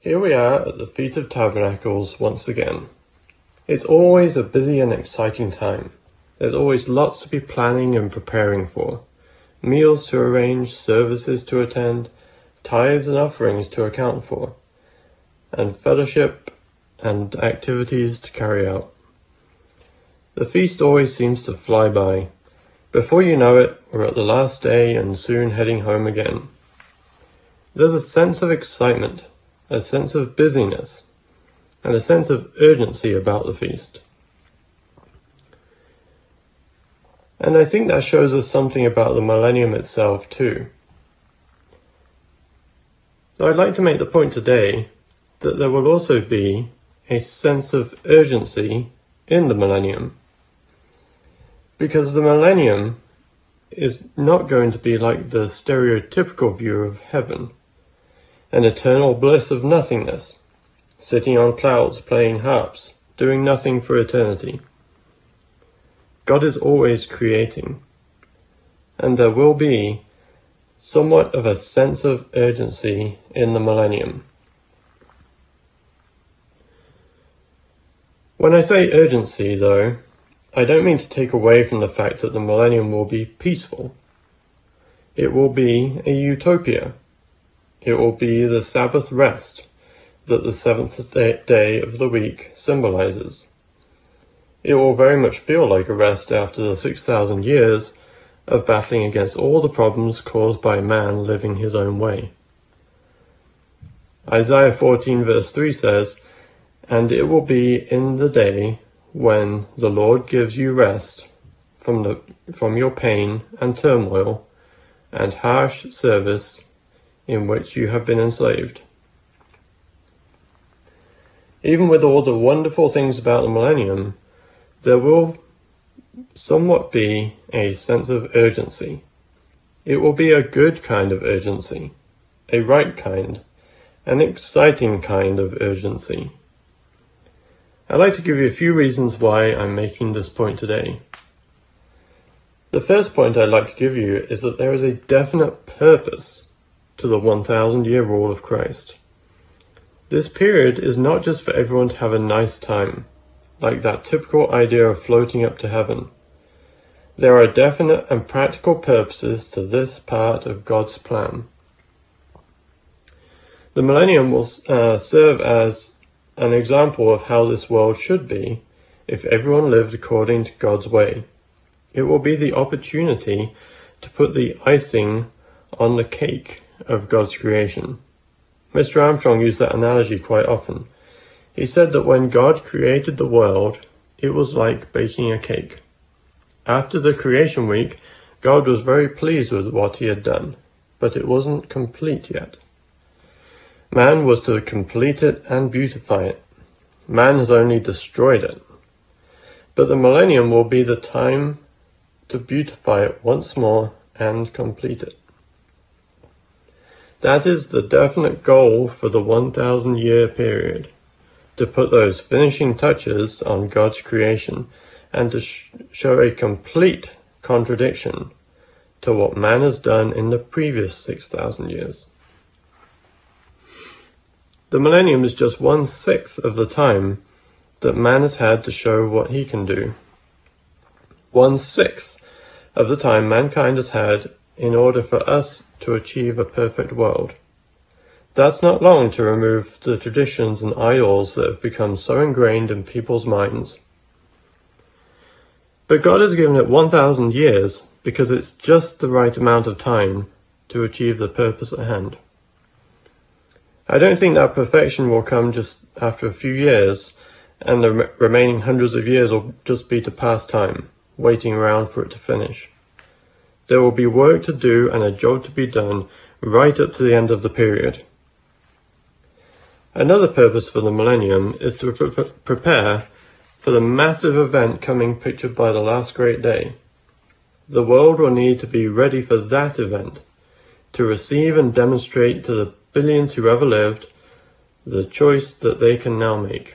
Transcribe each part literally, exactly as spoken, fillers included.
Here we are at the Feast of Tabernacles once again. It's always a busy and exciting time. There's always lots to be planning and preparing for. Meals to arrange, services to attend, tithes and offerings to account for, and fellowship and activities to carry out. The feast always seems to fly by. Before you know it, we're at the last day and soon heading home again. There's a sense of excitement, a sense of busyness, and a sense of urgency about the feast. And I think that shows us something about the millennium itself too. So I'd like to make the point today that there will also be a sense of urgency in the millennium. Because the millennium is not going to be like the stereotypical view of heaven, an eternal bliss of nothingness, sitting on clouds playing harps, doing nothing for eternity. God is always creating, and there will be somewhat of a sense of urgency in the millennium. When I say urgency, though, I don't mean to take away from the fact that the millennium will be peaceful. It will be a utopia. It will be the Sabbath rest that the seventh day of the week symbolizes. It will very much feel like a rest after the six thousand years of battling against all the problems caused by man living his own way. Isaiah fourteen verse three says, "And it will be in the day when the Lord gives you rest from the from your pain and turmoil and harsh service in which you have been enslaved." Even with all the wonderful things about the millennium, there will somewhat be a sense of urgency. It will be a good kind of urgency, a right kind, an exciting kind of urgency. I'd like to give you a few reasons why I'm making this point today. The first point I'd like to give you is that there is a definite purpose to the one thousand year rule of Christ. This period is not just for everyone to have a nice time, like that typical idea of floating up to heaven. There are definite and practical purposes to this part of God's plan. The millennium will uh, serve as an example of how this world should be if everyone lived according to God's way. It will be the opportunity to put the icing on the cake of God's creation. Mister Armstrong used that analogy quite often. He said that when God created the world, it was like baking a cake. After the creation week, God was very pleased with what he had done, but it wasn't complete yet. Man was to complete it and beautify it. Man has only destroyed it. But the millennium will be the time to beautify it once more and complete it. That is the definite goal for the one thousand year period, to put those finishing touches on God's creation and to sh- show a complete contradiction to what man has done in the previous six thousand years. The millennium is just one-sixth of the time that man has had to show what he can do. One-sixth of the time mankind has had in order for us to achieve a perfect world. That's not long to remove the traditions and idols that have become so ingrained in people's minds. But God has given it one thousand years because it's just the right amount of time to achieve the purpose at hand. I don't think that perfection will come just after a few years, and the re- remaining hundreds of years will just be to pass time, waiting around for it to finish. There will be work to do and a job to be done right up to the end of the period. Another purpose for the millennium is to pre- prepare for the massive event coming pictured by the last great day. The world will need to be ready for that event, to receive and demonstrate to the billions who ever lived the choice that they can now make.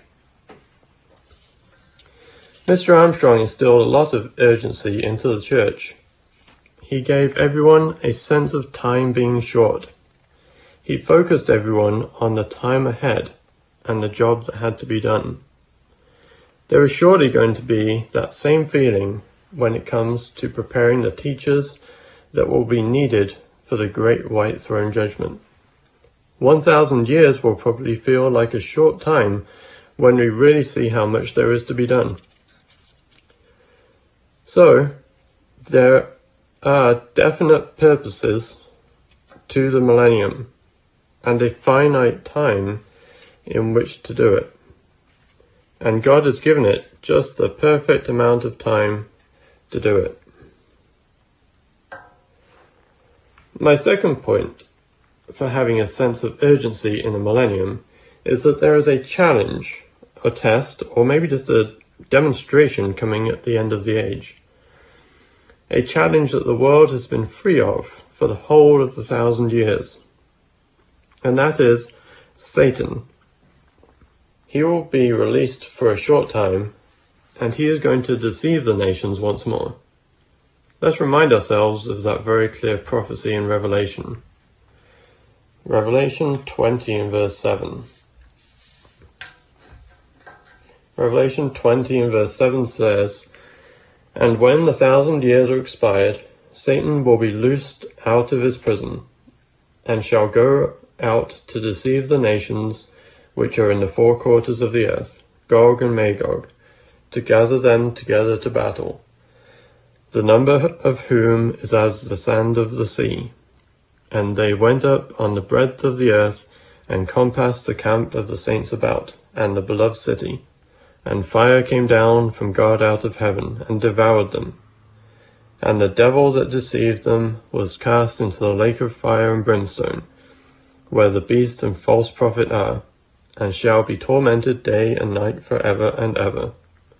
Mister Armstrong instilled a lot of urgency into the church. He gave everyone a sense of time being short. he focused everyone on the time ahead and the job that had to be done. There is surely going to be that same feeling when it comes to preparing the teachers that will be needed for the great white throne judgment. One thousand years will probably feel like a short time when we really see how much there is to be done. So, there are definite purposes to the millennium and a finite time in which to do it. And God has given it just the perfect amount of time to do it. My second point for having a sense of urgency in the millennium is that there is a challenge, a test, or maybe just a demonstration coming at the end of the age. A challenge that the world has been free of for the whole of the thousand years. And that is Satan. He will be released for a short time, and he is going to deceive the nations once more. Let's remind ourselves of that very clear prophecy in Revelation. Revelation twenty and verse seven. Revelation twenty and verse seven says, "And when the thousand years are expired, Satan will be loosed out of his prison, and shall go out to deceive the nations which are in the four quarters of the earth, Gog and Magog, to gather them together to battle, the number of whom is as the sand of the sea. And they went up on the breadth of the earth, and compassed the camp of the saints about, and the beloved city. And fire came down from God out of heaven, and devoured them. And the devil that deceived them was cast into the lake of fire and brimstone, where the beast and false prophet are, and shall be tormented day and night for ever and ever."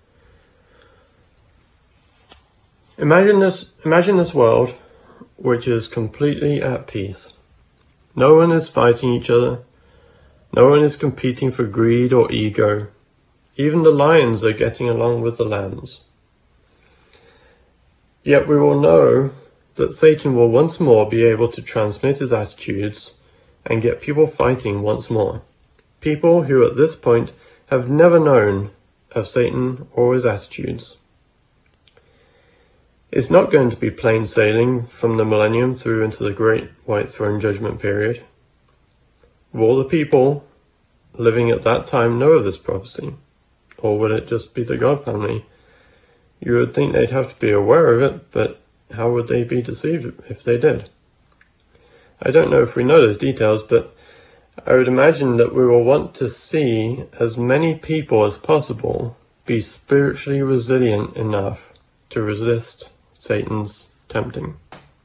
Imagine this, imagine this world which is completely at peace. No one is fighting each other. No one is competing for greed or ego. Even the lions are getting along with the lambs. Yet we will know that Satan will once more be able to transmit his attitudes and get people fighting once more. People who at this point have never known of Satan or his attitudes. It's not going to be plain sailing from the millennium through into the great white throne judgment period. Will the people living at that time know of this prophecy? Or would it just be the God family? You would think they'd have to be aware of it, but how would they be deceived if they did? I don't know if we know those details, but I would imagine that we will want to see as many people as possible be spiritually resilient enough to resist Satan's tempting.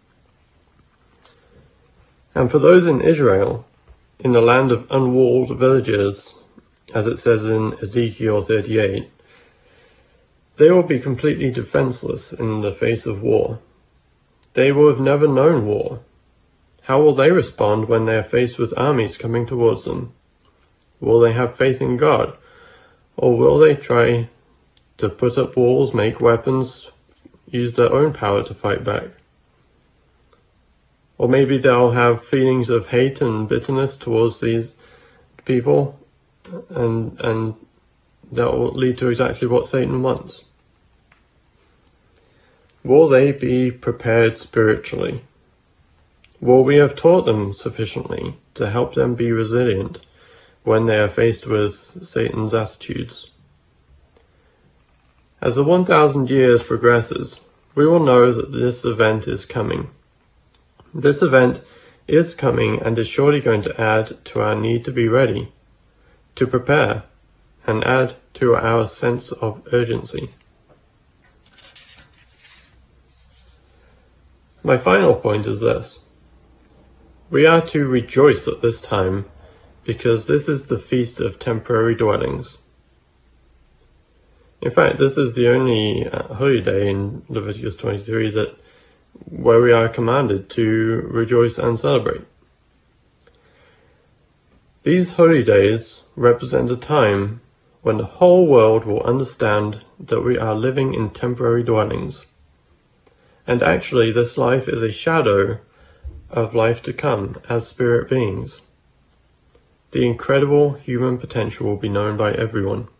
And for those in Israel, in the land of unwalled villages, as it says in Ezekiel thirty-eight, they will be completely defenseless in the face of war. They will have never known war. How will they respond when they are faced with armies coming towards them? Will they have faith in God? Or will they try to put up walls, make weapons, use their own power to fight back? Or maybe they'll have feelings of hate and bitterness towards these people, and and that will lead to exactly what Satan wants. Will they be prepared spiritually? Will we have taught them sufficiently to help them be resilient when they are faced with Satan's attitudes? As the one thousand years progresses, we will know that this event is coming. This event is coming and is surely going to add to our need to be ready, to prepare, and add to our sense of urgency. My final point is this. We are to rejoice at this time because this is the Feast of Temporary Dwellings. In fact, this is the only uh, holy day in Leviticus twenty-three that where we are commanded to rejoice and celebrate. These holy days represent a time when the whole world will understand that we are living in temporary dwellings. And actually, this life is a shadow of life to come as spirit beings. the incredible human potential will be known by everyone.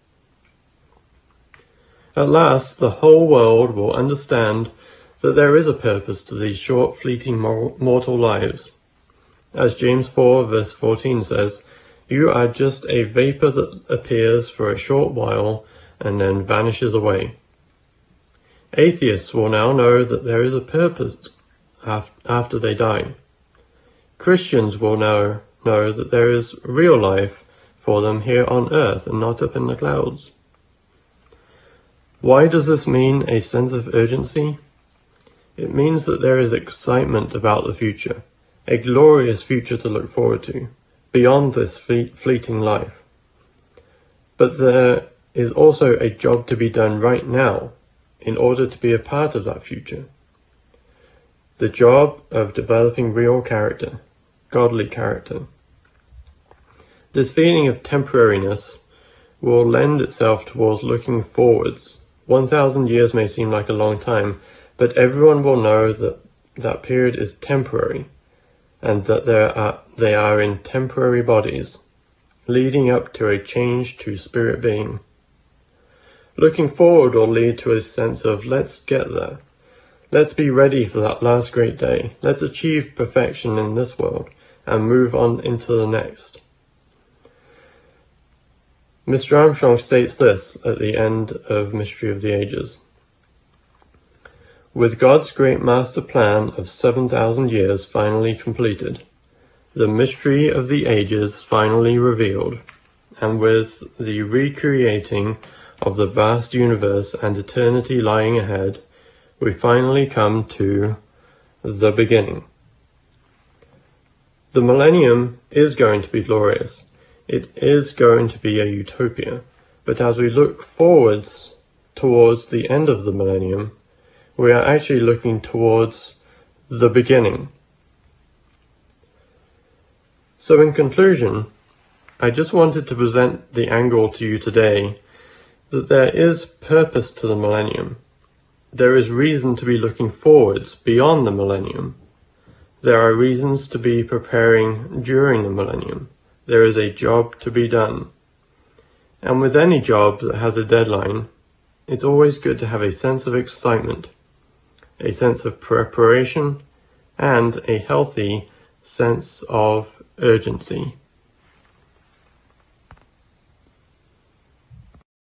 At last, the whole world will understand that there is a purpose to these short, fleeting mortal lives. As James four verse fourteen says, "You are just a vapor that appears for a short while and then vanishes away." Atheists will now know that there is a purpose after they die. Christians will now know that there is real life for them here on earth and not up in the clouds. Why does this mean a sense of urgency? It means that there is excitement about the future, a glorious future to look forward to, beyond this fleeting life. But there is also a job to be done right now in order to be a part of that future. The job of developing real character, godly character. This feeling of temporariness will lend itself towards looking forwards. One thousand years may seem like a long time, but everyone will know that that period is temporary, and that there are, they are in temporary bodies, leading up to a change to spirit being. Looking forward will lead to a sense of, let's get there. Let's be ready for that last great day. Let's achieve perfection in this world and move on into the next. Mister Armstrong states this at the end of Mystery of the Ages. With God's great master plan of seven thousand years finally completed, the mystery of the ages finally revealed, and with the recreating of the vast universe and eternity lying ahead, we finally come to the beginning. The millennium is going to be glorious. It is going to be a utopia. But as we look forwards towards the end of the millennium, we are actually looking towards the beginning. So in conclusion, I just wanted to present the angle to you today that there is purpose to the millennium. There is reason to be looking forwards beyond the millennium. There are reasons to be preparing during the millennium. There is a job to be done. And with any job that has a deadline, it's always good to have a sense of excitement, a sense of preparation, and a healthy sense of urgency.